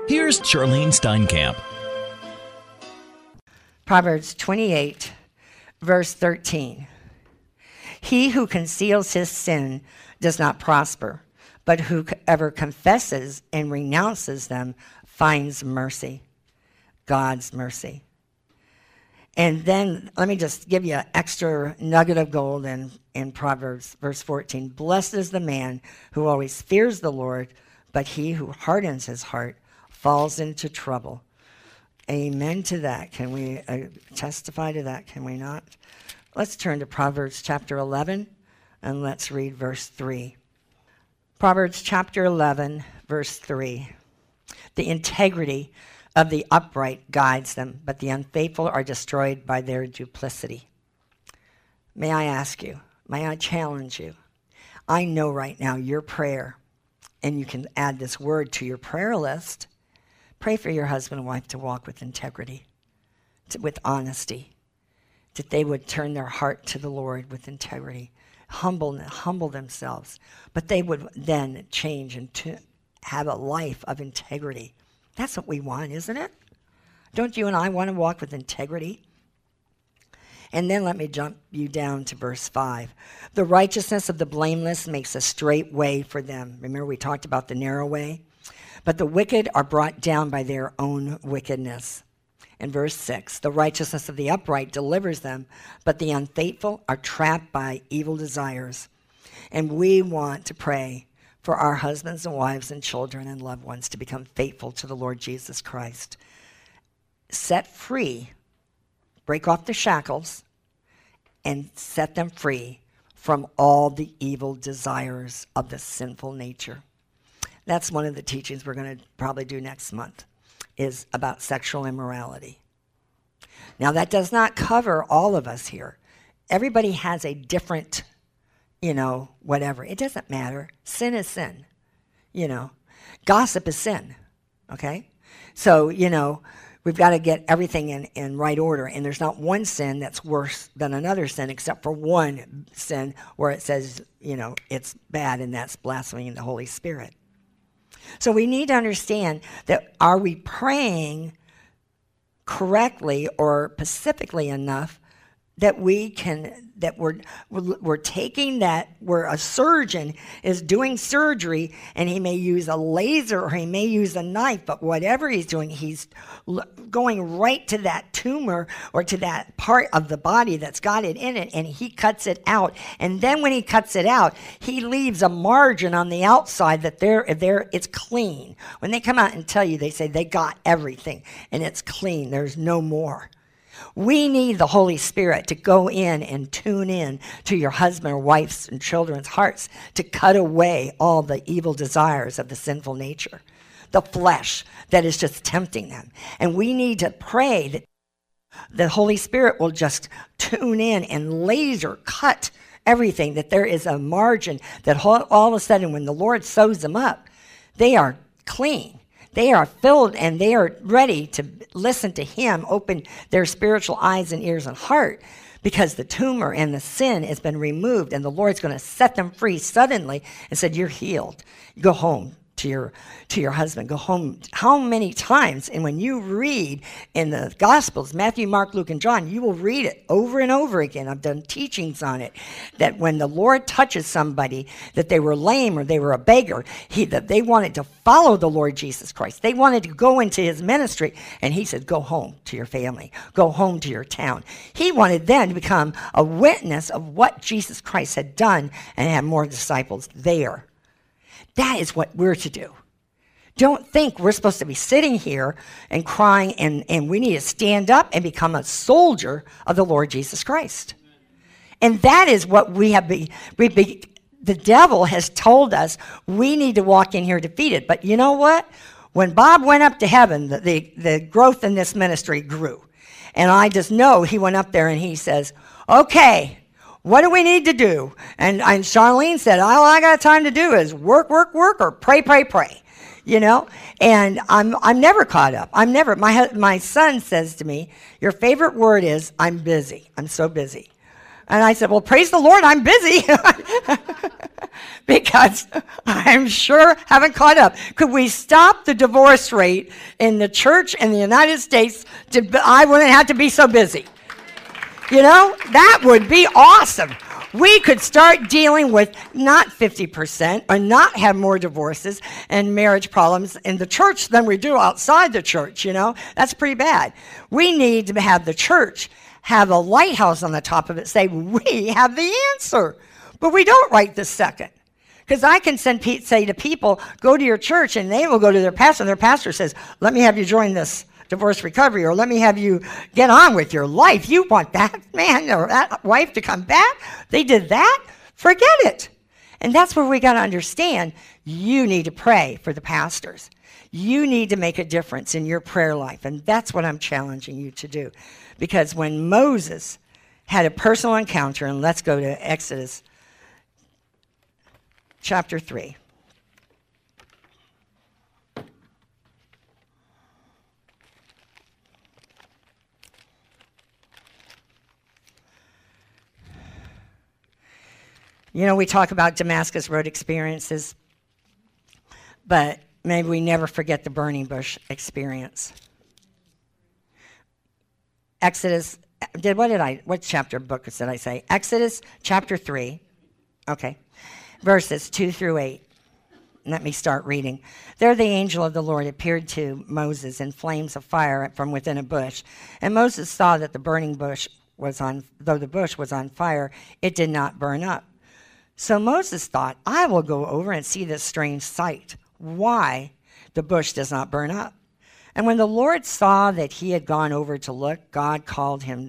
Here's Charlene Steinkamp. Proverbs 28, verse 13. He who conceals his sin does not prosper, but whoever confesses and renounces them finds mercy, God's mercy. And then let me just give you an extra nugget of gold in Proverbs, verse 14. Blessed is the man who always fears the Lord, but he who hardens his heart falls into trouble. Amen to that. Can we testify to that? Can we not? Let's turn to Proverbs chapter 11, and let's read verse 3. Proverbs chapter 11, verse 3. The integrity of the upright guides them, but the unfaithful are destroyed by their duplicity. May I ask you, may I challenge you? I know right now your prayer, and you can add this word to your prayer list. Pray for your husband and wife to walk with integrity, with honesty, that they would turn their heart to the Lord with integrity, humble themselves, but they would then change and to have a life of integrity. That's what we want, isn't it? Don't you and I want to walk with integrity? And then let me jump you down to verse 5. The righteousness of the blameless makes a straight way for them. Remember we talked about the narrow way? But the wicked are brought down by their own wickedness. In verse 6, the righteousness of the upright delivers them, but the unfaithful are trapped by evil desires. And we want to pray for our husbands and wives and children and loved ones to become faithful to the Lord Jesus Christ. Set free, break off the shackles, and set them free from all the evil desires of the sinful nature. That's one of the teachings we're going to probably do next month, is about sexual immorality. Now, that does not cover all of us here. Everybody has a different, whatever. It doesn't matter. Sin is sin. Gossip is sin. Okay? So, we've got to get everything in right order. And there's not one sin that's worse than another sin, except for one sin where it says, it's bad, and that's blaspheming the Holy Spirit. So we need to understand that, are we praying correctly or specifically enough that we're taking that, where a surgeon is doing surgery and he may use a laser or he may use a knife, but whatever he's doing, he's going right to that tumor or to that part of the body that's got it in it, and he cuts it out. And then when he cuts it out, he leaves a margin on the outside that it's clean. When they come out and tell you, they say they got everything and it's clean. There's no more. We need the Holy Spirit to go in and tune in to your husband or wife's and children's hearts to cut away all the evil desires of the sinful nature, the flesh that is just tempting them. And we need to pray that the Holy Spirit will just tune in and laser cut everything, that there is a margin that all of a sudden when the Lord sews them up, they are clean. They are filled and they are ready to listen to him, open their spiritual eyes and ears and heart, because the tumor and the sin has been removed, and the Lord's going to set them free suddenly and said, you're healed. Go home to your husband. Go home. How many times? And when you read in the Gospels, Matthew, Mark, Luke, and John, you will read it over and over again. I've done teachings on it, that when the Lord touches somebody, that they were lame or they were a beggar, that they wanted to follow the Lord Jesus Christ. They wanted to go into his ministry, and he said, go home to your family. Go home to your town. He wanted then to become a witness of what Jesus Christ had done and have more disciples there. That is what we're to do. Don't think we're supposed to be sitting here and crying, and we need to stand up and become a soldier of the Lord Jesus Christ. And that is what we have the devil has told us we need to walk in here defeated. But you know what? When Bob went up to heaven, the growth in this ministry grew. And I just know he went up there and he says, okay, what do we need to do? And Charlene said, all I got time to do is work, or pray. And I'm never caught up. My son says to me, your favorite word is, I'm busy. I'm so busy. And I said, well, praise the Lord, I'm busy. because I'm sure haven't caught up. Could we stop the divorce rate in the church in the United States? I wouldn't have to be so busy. You know, that would be awesome. We could start dealing with not 50% or not have more divorces and marriage problems in the church than we do outside the church, you know. That's pretty bad. We need to have the church have a lighthouse on the top of it say, we have the answer. But we don't right this second. Because I can say to people, go to your church, and they will go to their pastor, and their pastor says, let me have you join this divorce recovery, or let me have you get on with your life. You want that man or that wife to come back? They did that? Forget it. And that's where we got to understand, you need to pray for the pastors. You need to make a difference in your prayer life, and that's what I'm challenging you to do. Because when Moses had a personal encounter, and let's go to Exodus chapter 3. You know, we talk about Damascus Road experiences, but maybe we never forget the burning bush experience. Exodus, what chapter book did I say? Exodus chapter 3, okay, verses 2 through 8. Let me start reading. There the angel of the Lord appeared to Moses in flames of fire from within a bush. And Moses saw that though the bush was on fire, it did not burn up. So Moses thought, I will go over and see this strange sight, why the bush does not burn up. And when the Lord saw that he had gone over to look, God called him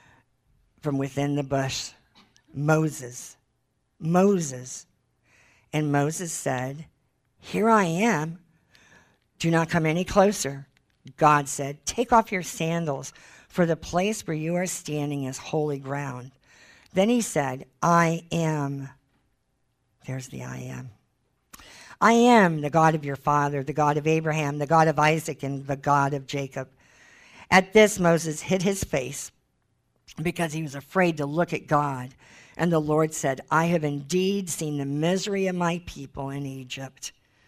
from within the bush, Moses, Moses. And Moses said, here I am. Do not come any closer. God said, take off your sandals, for the place where you are standing is holy ground. Then he said, I am. There's the I am. I am the God of your father, the God of Abraham, the God of Isaac, and the God of Jacob. At this, Moses hid his face because he was afraid to look at God. And the Lord said, I have indeed seen the misery of my people in Egypt,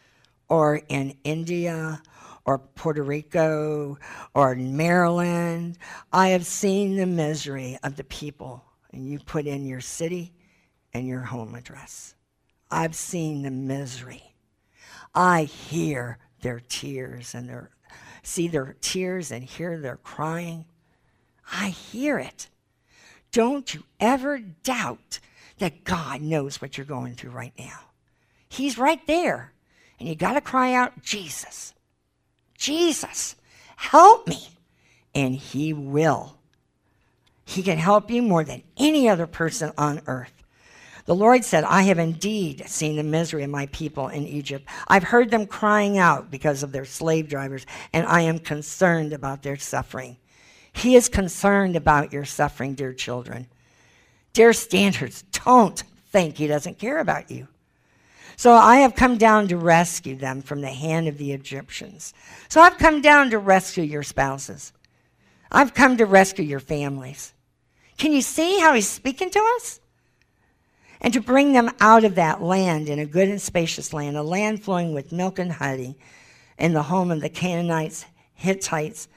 or in India, or Puerto Rico, or Maryland. I have seen the misery of the people. And you put in your city and your home address. I've seen the misery. I hear their tears and see their tears and hear their crying. I hear it. Don't you ever doubt that God knows what you're going through right now. He's right there. And you got to cry out, Jesus, Jesus, help me. And he will. He can help you more than any other person on earth. The Lord said, I have indeed seen the misery of my people in Egypt. I've heard them crying out because of their slave drivers, and I am concerned about their suffering. He is concerned about your suffering, dear children. Dear standards, don't think he doesn't care about you. So I have come down to rescue them from the hand of the Egyptians. So I've come down to rescue your spouses. I've come to rescue your families. Can you see how he's speaking to us? And to bring them out of that land in a good and spacious land, a land flowing with milk and honey, in the home of the Canaanites, Hittites,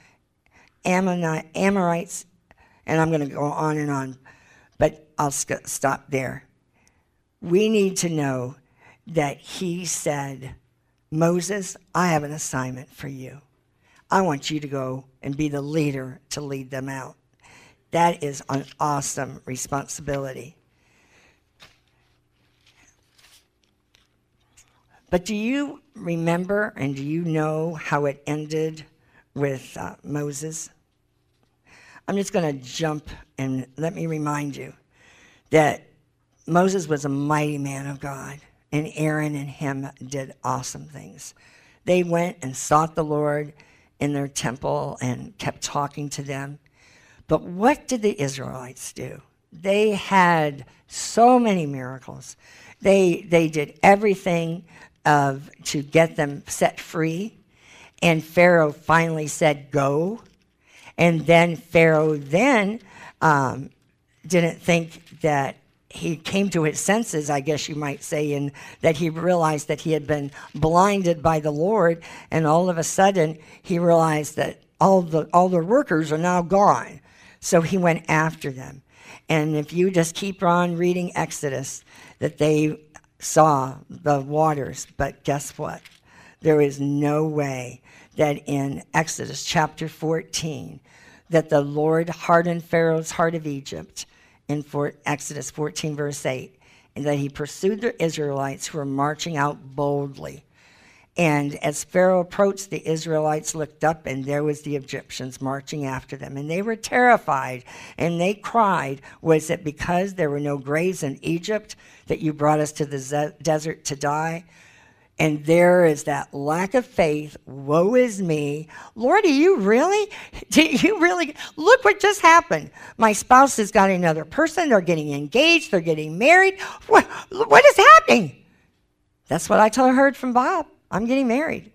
Amorites, and I'm going to go on and on, but I'll stop there. We need to know that he said, Moses, I have an assignment for you. I want you to go and be the leader to lead them out. That is an awesome responsibility. But do you remember and do you know how it ended with Moses? I'm just going to jump and let me remind you that Moses was a mighty man of God, and Aaron and him did awesome things. They went and sought the Lord in their temple and kept talking to them. But what did the Israelites do? They had so many miracles. They did everything to get them set free. And Pharaoh finally said, go. And then Pharaoh didn't think that he came to his senses, I guess you might say, and that he realized that he had been blinded by the Lord, and all of a sudden he realized that all the workers are now gone. So he went after them. And if you just keep on reading Exodus, that they saw the waters, but guess what? There is no way that in Exodus chapter 14 that the Lord hardened Pharaoh's heart of Egypt in Exodus 14 verse 8, and that he pursued the Israelites who were marching out boldly. And as Pharaoh approached, the Israelites looked up, and there was the Egyptians marching after them. And they were terrified, and they cried, was it because there were no graves in Egypt that you brought us to the desert to die? And there is that lack of faith. Woe is me. Lord, do you really? Look what just happened. My spouse has got another person. They're getting engaged. They're getting married. What is happening? That's what I heard from Bob. I'm getting married.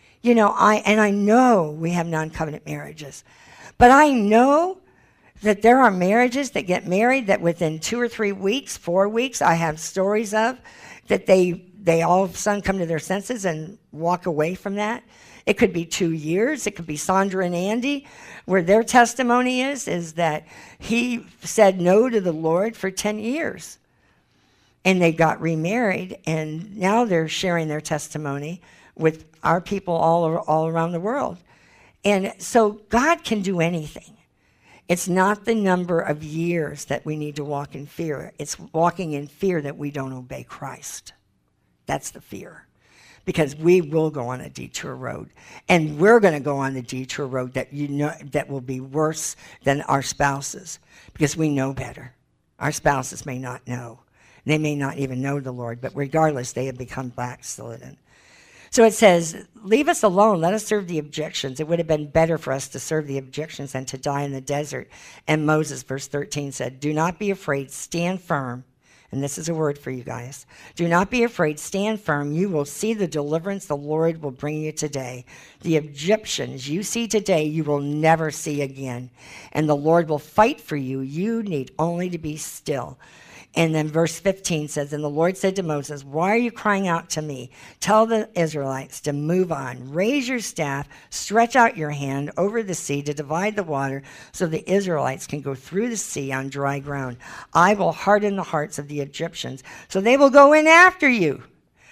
I know we have non-covenant marriages. But I know that there are marriages that get married that within 2 or 3 weeks, 4 weeks, I have stories of, that they all of a sudden come to their senses and walk away from that. It could be 2 years. It could be Sandra and Andy, where their testimony is that he said no to the Lord for 10 years. And they got remarried, and now they're sharing their testimony with our people all around the world. And so God can do anything. It's not the number of years that we need to walk in fear. It's walking in fear that we don't obey Christ. That's the fear. Because we will go on a detour road. And we're going to go on the detour road that will be worse than our spouses. Because we know better. Our spouses may not know. They may not even know the Lord, but regardless, they have become backslidden. So it says, leave us alone. Let us serve the Egyptians. It would have been better for us to serve the Egyptians than to die in the desert. And Moses, verse 13, said, do not be afraid. Stand firm. And this is a word for you guys. Do not be afraid. Stand firm. You will see the deliverance the Lord will bring you today. The Egyptians you see today, you will never see again. And the Lord will fight for you. You need only to be still. And then verse 15 says, and the Lord said to Moses, why are you crying out to me? Tell the Israelites to move on. Raise your staff, stretch out your hand over the sea to divide the water so the Israelites can go through the sea on dry ground. I will harden the hearts of the Egyptians, so they will go in after you.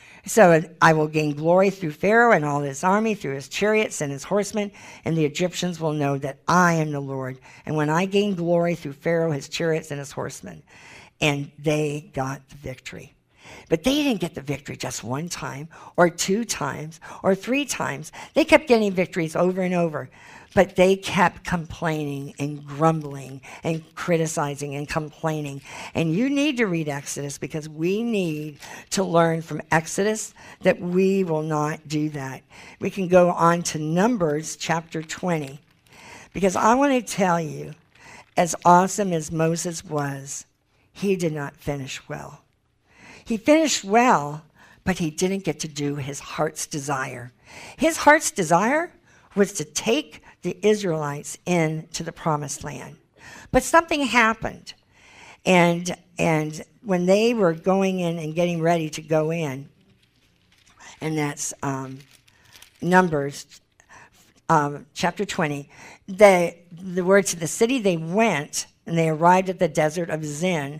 So I will gain glory through Pharaoh and all his army, through his chariots and his horsemen, and the Egyptians will know that I am the Lord. And when I gain glory through Pharaoh, his chariots, and his horsemen. And they got the victory. But they didn't get the victory just one time or 2 times or 3 times. They kept getting victories over and over. But they kept complaining and grumbling and criticizing and complaining. And you need to read Exodus, because we need to learn from Exodus that we will not do that. We can go on to Numbers chapter 20. Because I want to tell you, as awesome as Moses was, he did not finish well. He finished well, but he didn't get to do his heart's desire. His heart's desire was to take the Israelites into the promised land. But something happened. And when they were going in and getting ready to go in, and that's Numbers chapter 20, the word to the city they went, and they arrived at the desert of Zin.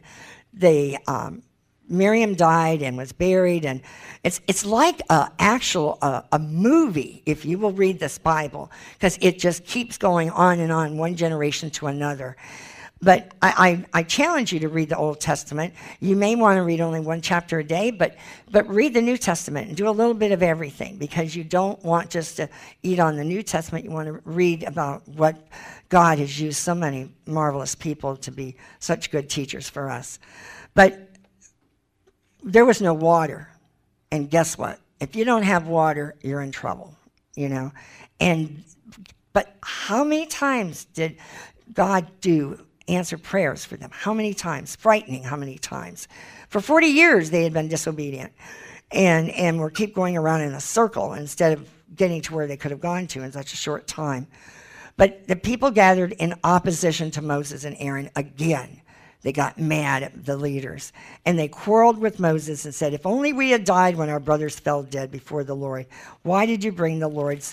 Miriam died and was buried, and it's like a movie, if you will read this Bible, because it just keeps going on and on, one generation to another. But I challenge you to read the Old Testament. You may want to read only 1 chapter a day, but read the New Testament and do a little bit of everything, because you don't want just to eat on the New Testament. You want to read about what God has used so many marvelous people to be such good teachers for us. But there was no water. And guess what? If you don't have water, you're in trouble, But how many times did God answer prayers for them? How many times? Frightening how many times. For 40 years they had been disobedient and were keep going around in a circle instead of getting to where they could have gone to in such a short time. But the people gathered in opposition to Moses and Aaron again. they got mad at the leaders, and they quarreled with Moses and said, "If only we had died when our brothers fell dead before the Lord. Why did you bring the Lord's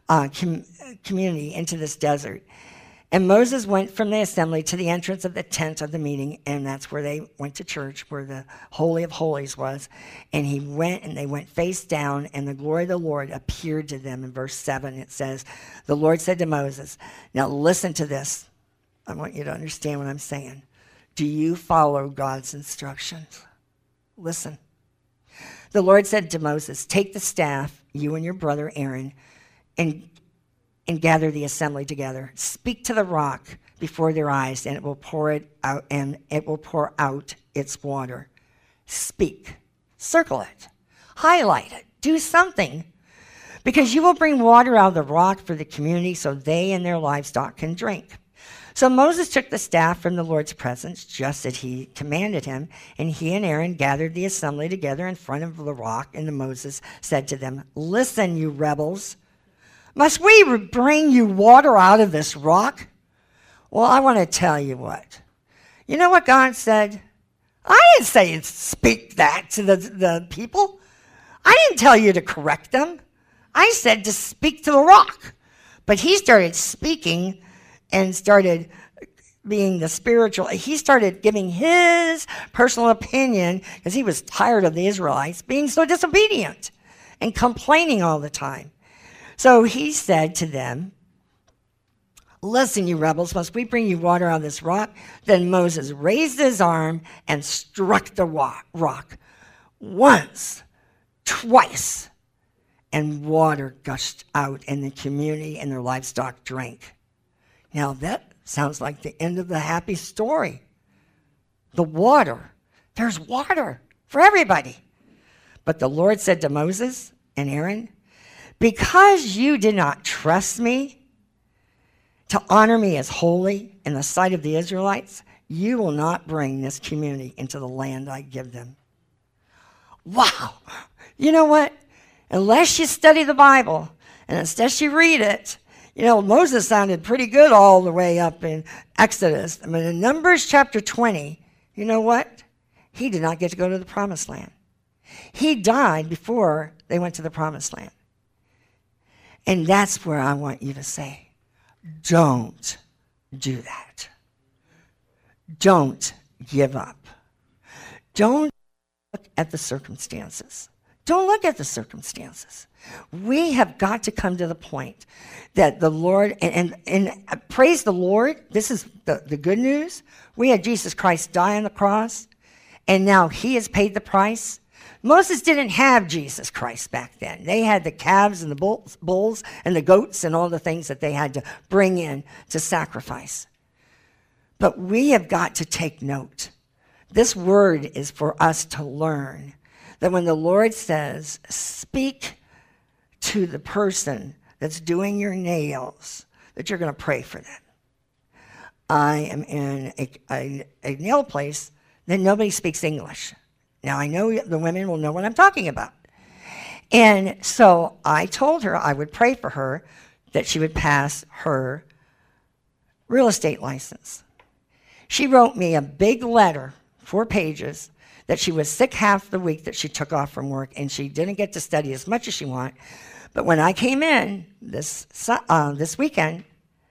community into this desert?" And Moses went from the assembly to the entrance of the tent of the meeting, and that's where they went to church, where the Holy of Holies was. And he went, and they went face down, and the glory of the Lord appeared to them. In verse 7, it says, the Lord said to Moses, now listen to this. I want you to understand what I'm saying. Do you follow God's instructions? Listen. The Lord said to Moses, take the staff, you and your brother Aaron, and gather the assembly together. Speak to the rock before their eyes, and it will pour it out, and it will pour out its water. Speak. Circle it. Highlight it. Do something. Because you will bring water out of the rock for the community so they and their livestock can drink. So Moses took the staff from the Lord's presence, just as he commanded him, and he and Aaron gathered the assembly together in front of the rock, and Moses said to them, listen, you rebels. Must we bring you water out of this rock? Well, I want to tell you what. You know what God said? I didn't say speak that to the people. I didn't tell you to correct them. I said to speak to the rock. But he started speaking and started being the spiritual. He started giving his personal opinion because he was tired of the Israelites being so disobedient and complaining all the time. So he said to them, listen, you rebels, must we bring you water out of this rock? Then Moses raised his arm and struck the rock once, twice, and water gushed out, and the community and their livestock drank. Now that sounds like the end of the happy story. The water. There's water for everybody. But the Lord said to Moses and Aaron, because you did not trust me to honor me as holy in the sight of the Israelites, you will not bring this community into the land I give them. Wow. You know what? Unless you study the Bible and unless you read it, you know, Moses sounded pretty good all the way up in Exodus. I mean, in Numbers chapter 20, you know what? He did not get to go to the promised land. He died before they went to the promised land. And that's where I want you to say, don't do that. Don't give up. Don't look at the circumstances. Don't look at the circumstances. We have got to come to the point that the Lord, and praise the Lord, this is the good news. We had Jesus Christ die on the cross, and now he has paid the price. Moses didn't have Jesus Christ back then. They had the calves and the bulls and the goats and all the things that they had to bring in to sacrifice. But we have got to take note. This word is for us to learn that when the Lord says, speak to the person that's doing your nails, that you're going to pray for them. I am in a nail place that nobody speaks English. Now, I know the women will know what I'm talking about. And so I told her I would pray for her that she would pass her real estate license. She wrote me a big letter, 4 pages, that she was sick half the week that she took off from work, and she didn't get to study as much as she wanted. But when I came in this weekend,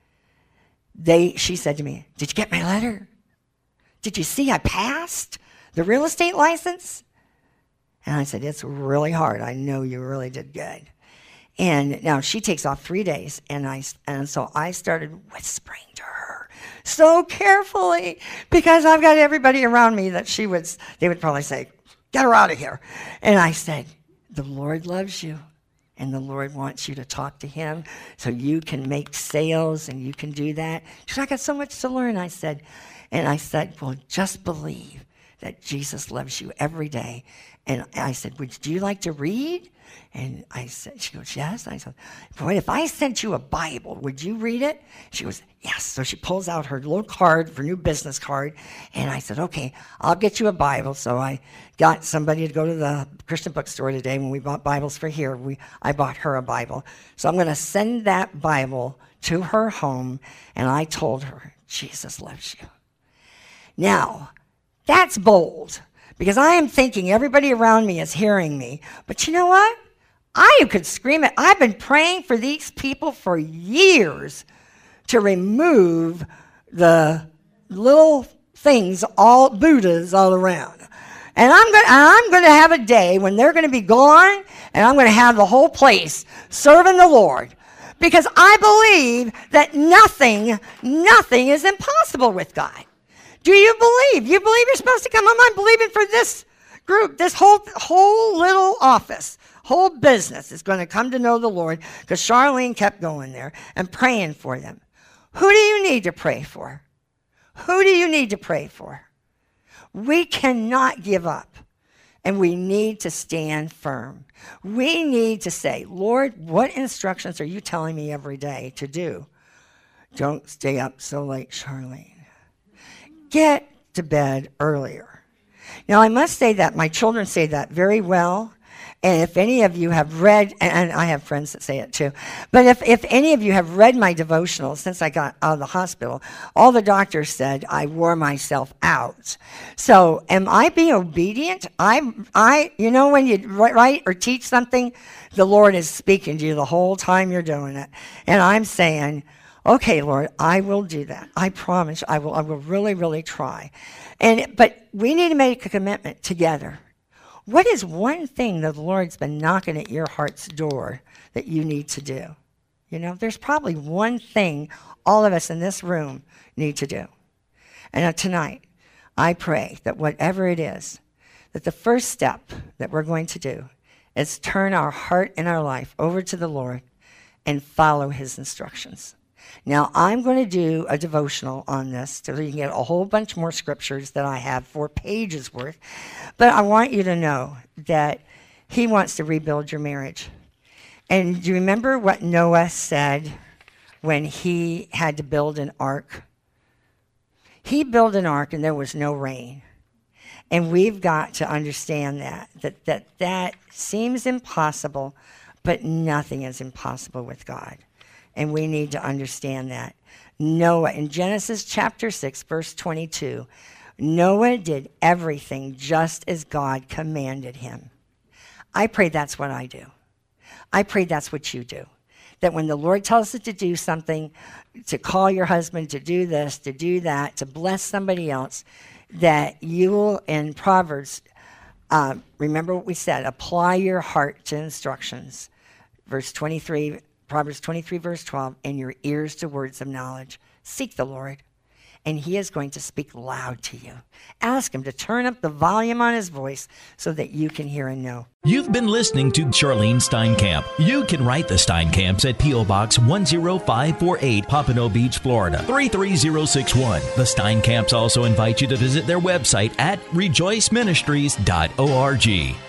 she said to me, did you get my letter? Did you see I passed the real estate license? And I said, it's really hard. I know you really did good. And now she takes off 3 days, and so I started whispering to her so carefully, because I've got everybody around me that they would probably say, get her out of here. And I said, the Lord loves you, and the Lord wants you to talk to him so you can make sales and you can do that. She said, I got so much to learn, I said. And I said, well, just believe that Jesus loves you every day. And I said, would you like to read? And I said, she goes, yes. I said, boy, if I sent you a Bible, would you read it? She goes, yes. So she pulls out her little card, her new business card. And I said, okay, I'll get you a Bible. So I got somebody to go to the Christian bookstore today when we bought Bibles for here. I bought her a Bible. So I'm going to send that Bible to her home. And I told her, Jesus loves you. Now, that's bold, because I am thinking everybody around me is hearing me. But you know what? I could scream it. I've been praying for these people for years to remove the little things, all Buddhas all around. And I'm going to have a day when they're going to be gone, and I'm going to have the whole place serving the Lord. Because I believe that nothing is impossible with God. Do you believe? You believe you're supposed to come home? I'm believing for this group, this whole little office, whole business is going to come to know the Lord, because Charlene kept going there and praying for them. Who do you need to pray for? Who do you need to pray for? We cannot give up, and we need to stand firm. We need to say, Lord, what instructions are you telling me every day to do? Don't stay up so late, Charlene. Get to bed earlier. Now, I must say that my children say that very well. And if any of you have read, and I have friends that say it too, but if any of you have read my devotional since I got out of the hospital, all the doctors said I wore myself out. So am I being obedient? You know, when you write or teach something, the Lord is speaking to you the whole time you're doing it. And I'm saying, okay, Lord, I will do that. I promise I will really, really try. But we need to make a commitment together. What is one thing that the Lord's been knocking at your heart's door that you need to do? You know, there's probably one thing all of us in this room need to do. And tonight, I pray that whatever it is, that the first step that we're going to do is turn our heart and our life over to the Lord and follow his instructions. Now, I'm going to do a devotional on this so you can get a whole bunch more scriptures that I have, 4 pages worth. But I want you to know that he wants to rebuild your marriage. And do you remember what Noah said when he had to build an ark? He built an ark and there was no rain. And we've got to understand that seems impossible, but nothing is impossible with God. And we need to understand that. Noah, in Genesis chapter 6, verse 22, Noah did everything just as God commanded him. I pray that's what I do. I pray that's what you do. That when the Lord tells us to do something, to call your husband, to do this, to do that, to bless somebody else, that you will, in Proverbs, remember what we said, apply your heart to instructions. Verse 23, Proverbs 23, verse 12, and your ears to words of knowledge. Seek the Lord, and he is going to speak loud to you. Ask him to turn up the volume on his voice so that you can hear and know. You've been listening to Charlene Steinkamp. You can write the Steinkamps at P.O. Box 10548, Pompano Beach, Florida, 33061. The Steinkamps also invite you to visit their website at rejoiceministries.org.